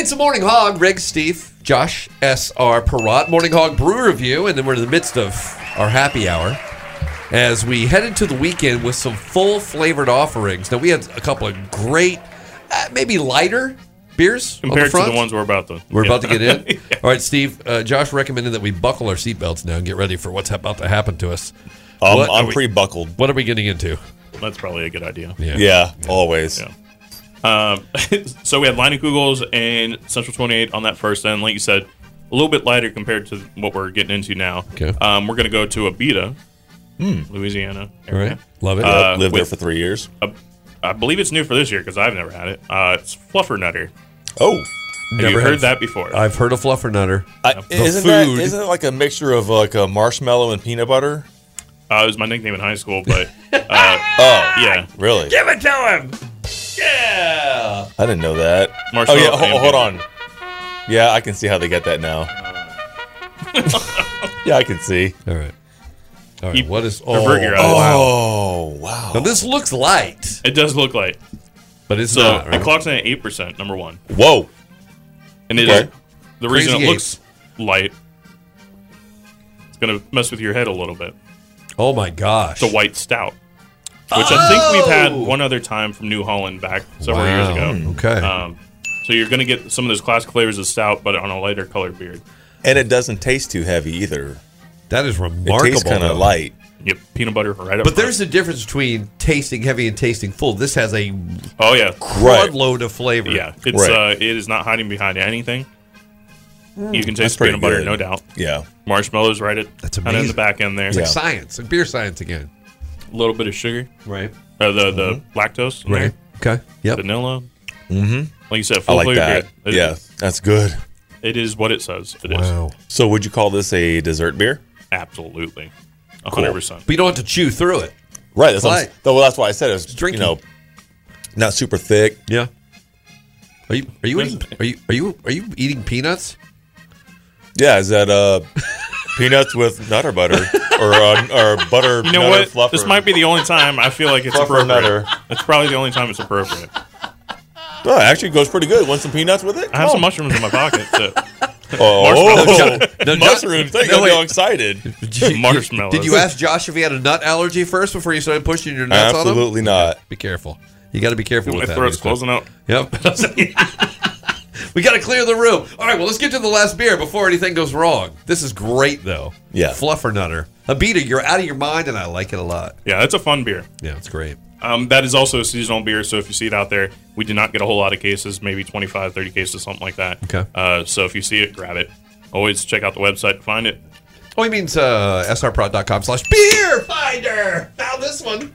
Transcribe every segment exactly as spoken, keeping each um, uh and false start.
It's the Morning Hog. Rick, Steve, Josh, S R. Perrott. Morning Hog Brew Review. And then we're in the midst of our happy hour as we head into the weekend with some full-flavored offerings. Now, we had a couple of great, uh, maybe lighter beers compared on the front. to the ones we're about to We're yeah. about to get in? Yeah. All right, Steve. Uh, Josh recommended that we buckle our seatbelts now and get ready for what's about to happen to us. Um, What are I'm we- pre-buckled. What are we getting into? That's probably a good idea. Yeah. Yeah, always. Yeah. Um, so we had Leinenkugels and Central twenty-eight on that first end. Like you said, a little bit lighter compared to what we're getting into now. Okay. Um, we're going to go to Abita, Louisiana. All right. Love it. Uh, Lived there with- for three years. Uh, I believe it's new for this year because I've never had it. Uh, it's Fluffernutter. Oh, Have Never you had- heard that before? I've heard of Fluffernutter. I, isn't that food. isn't it like a mixture of like a marshmallow and peanut butter? Uh, it was my nickname in high school, but uh, Oh, yeah. really? Give it to him! Yeah! I didn't know that. Oh Marshmallow yeah, ho- and hold peanut. on. Yeah, I can see how they get that now. Yeah, I can see. All right. All right. Keep- What is... avert your eyes. Oh, wow. Now, this looks light, It does look like. but it's So not, it right? clocks in at eight percent, number one. Whoa. And it Okay. is the reason Crazy it looks light. It's going to mess with your head a little bit. Oh, my gosh. It's a white stout, which I think we've had Oh! one other time from New Holland back several Wow. years ago. Okay. Um, so you're going to get some of those classic flavors of stout, but on a lighter colored beer. And it doesn't taste too heavy either. that is It remarkable. tastes kind though. of light. Yep, peanut butter right up But front. there's a difference between tasting heavy and tasting full. This has a Oh, yeah. crud load of flavor. Yeah, it's Right. uh, it is not hiding behind anything. You can That's taste pretty peanut butter, good. no doubt. Yeah. Marshmallows right at That's kind of in the amazing. back end there. It's Yeah. like science, like beer science again. A little bit of sugar, Right. uh, the the lactose, in Right. there. Okay. Yep. Vanilla. Mm-hmm. Like you said, I full like flavor that. beer. It- Yeah, that's good. it is what it says. It is Wow. So would you call this a dessert beer? absolutely, a hundred percent. But you don't have to chew through it. Right. That's, what I'm Light. s- well, that's why I said it was, drinking. you know, not super thick. Yeah. Are you are you eating are you are you are you eating peanuts? Yeah, is that uh, peanuts with nutter butter or uh, or butter? You know nutter what? Fluffer. This might be the only time I feel like it's Fluffer appropriate. nutter. It's probably the only time it's appropriate. Oh, it actually goes pretty good. Want some peanuts with it? I have Come some on. mushrooms in my pocket. So. Oh, Marshmallows. No, no, mushrooms! They no, got me wait. all excited. Did you- Marshmallows. Did you ask Josh if he had a nut allergy first before you started pushing your nuts on him? Absolutely not. Be careful. You got to be careful My with that. throat's Lisa. closing out. Yep. We got to clear the room. All right, well, let's get to the last beer before anything goes wrong. This is great, though. Yeah. Fluffernutter. Abita, you're out of your mind, and I like it a lot. Yeah, it's a fun beer. Yeah, it's great. Um, that is also a seasonal beer, so if you see it out there, we did not get a whole lot of cases, maybe twenty-five, thirty cases, something like that. Okay. Uh, so if you see it, grab it. Always check out the website to find it. Oh, he means uh, srprod.com slash beer finder. Found this one.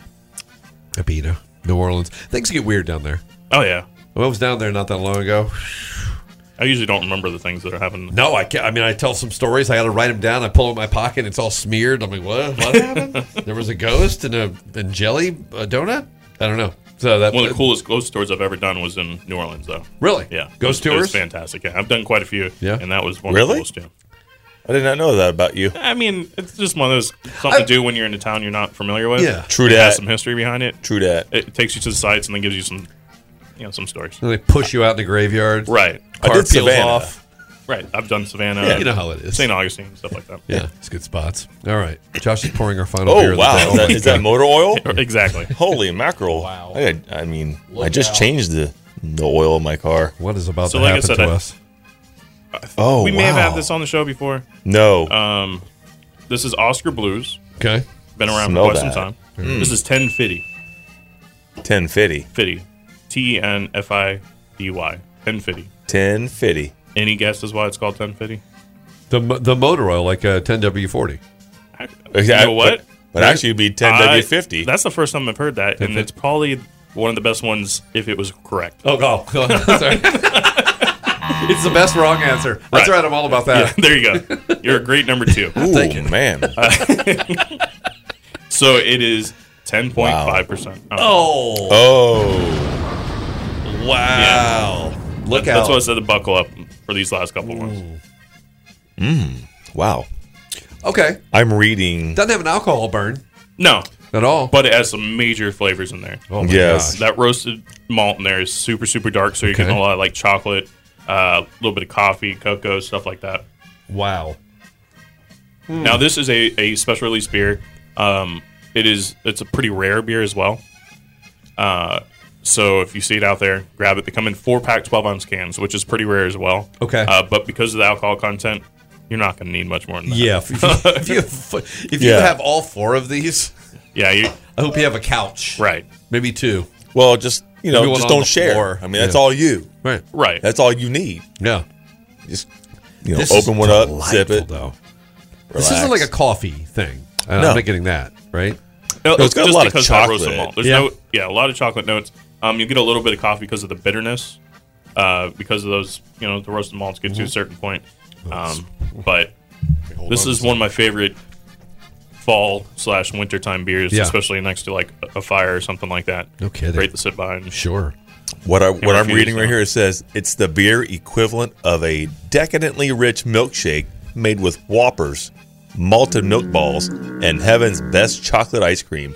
Abita, New Orleans. Things get weird down there. Oh, yeah. I was down there not that long ago. I usually don't remember the things that are happening. No, I can't. I mean, I tell some stories. I got to write them down. I pull out my pocket. And it's all smeared. I'm like, what? What happened? There was a ghost and a and jelly a donut. I don't know. So that One of the coolest ghost tours I've ever done was in New Orleans, though. Really? Yeah. Ghost it was, It tours. was fantastic. Yeah, I've done quite a few. Yeah. And that was one Really? of the coolest, yeah. I did not know that about you. I mean, it's just one of those something I- to do when you're in a town you're not familiar with. Yeah. True It that. has some history behind it. True that. It takes you to the sites and then gives you some, you know, some stories. And they push you out in the graveyard. Right. I Car did peels Savannah. off. Right. I've done Savannah. Yeah, you know how it is. Saint Augustine, stuff like that. Yeah, it's good spots. All right. Josh is pouring our final Oh beer. of the wow! day. Is that, is that motor oil? Exactly. Holy mackerel! Wow. I, I mean, I just changed the the oil in my car. What is about So to like I happen said, to I- us? Oh, we may have wow. had this on the show before. No. Um, this is Oscar Blues. Okay. Been around Smell for quite that. some time. This is ten fifty. ten fifty. Fitty. T E N F I D Y. ten fifty. ten fifty. Any guesses why it's called ten fifty? The the motor oil, like a ten W forty. You know what? But, but actually, it'd be ten W fifty. I- That's the first time I've heard that, and it's probably one of the best ones if it was correct. Oh, go. Sorry. It's the best wrong answer. That's right. Right. I'm all about Yeah, that. there you go. You're a great number two. Ooh, Thank you. man. So it is ten point five percent. Oh, Oh. wow. Look That's out. why I said to buckle up for these last couple ones. Wow. Okay. I'm reading. Doesn't have an alcohol burn No, at all. but it has some major flavors in there. Oh, my Yes. gosh. That roasted malt in there is super, super dark, so you're getting Okay. a lot of like chocolate, uh, a little bit of coffee, cocoa, stuff like that. Wow. Now, this is a, a special release beer. Um, it is it's a pretty rare beer as well. Uh, so if you see it out there, grab it. They come in four pack, twelve ounce cans, which is pretty rare as well. Okay. Uh, but because of the alcohol content, you're not going to need much more than that. Yeah. If you, if you, if you Yeah. have all four of these, Yeah. You, I hope you have a couch. right. Maybe two. Well, just you know, Maybe one just on don't the share. floor. I mean, that's Yeah. all you. Right. Right. That's all you need. Yeah. Just you know, This is open one up, sip delightful, it. Though. Relax. This isn't like a coffee thing. Uh, No. I'm not getting that, right? No, it's got a just lot of because that roasted chocolate. malt. There's Yeah. no, yeah, a lot of chocolate notes. Um, you get a little bit of coffee because of the bitterness, uh, because of those, you know, the roasted malts get to a certain point. Um, but Hold this on is a one of my favorite fall slash wintertime beers, Yeah. especially next to like a fire or something like that. No kidding. Great to sit behind. Sure. What I what I'm refuse, reading right no. here, it says it's the beer equivalent of a decadently rich milkshake made with Whoppers, malted milk balls, and heaven's best chocolate ice cream.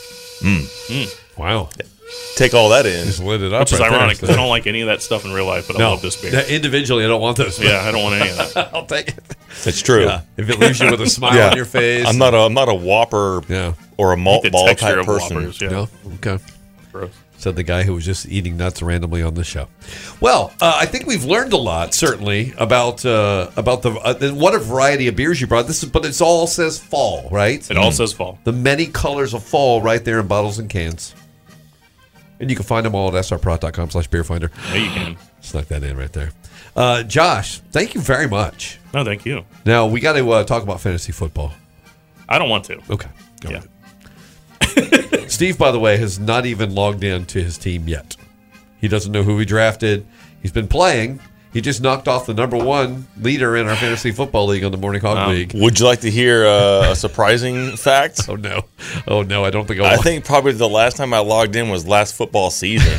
Wow. Take all that in. Just lit it up. Which is right there. ironic because I don't like any of that stuff in real life, but I No. love this beer. That- individually, I don't want this. Yeah, I don't want any of that. I'll take it. It's true. Yeah. If it leaves you with a smile Yeah. on your face. I'm not a I'm not a Whopper Yeah. or a malt The ball texture type of person. Whoppers, yeah. No? Okay. Gross. Said the guy who was just eating nuts randomly on the show. Well, uh, I think we've learned a lot, certainly, about uh, about the uh, and what a variety of beers you brought. This is, but it's all says fall, right? It all says fall. The many colors of fall right there in bottles and cans. And you can find them all at s r prot dot com slash beer finder. Yeah, you can. Snuck that in right there. Uh, Josh, thank you very much. No, thank you. Now, we got to uh, talk about fantasy football. I don't want to. Okay. Go Yeah. ahead. Steve, by the way, has not even logged in to his team yet. He doesn't know who he drafted. He's been playing. He just knocked off the number one leader in our fantasy football league on the Morning Hog Um, League. Would you like to hear uh, a surprising fact? Oh, no. Oh, no, I don't think I I want think probably the last time I logged in was last football season.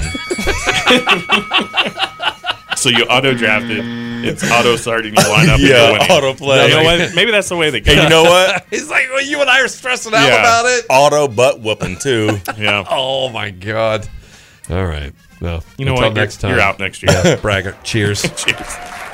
So you auto drafted. It's auto starting your lineup. and you're yeah, winning. autoplay. You know what? Maybe that's the way they go. And you know what? He's like, well, you and I are stressing out Yeah. about it. Auto butt whooping too. Yeah. Oh, my God. All right. Well, You know until what? next you're, time. you're out next year. Braggart. Cheers. Cheers.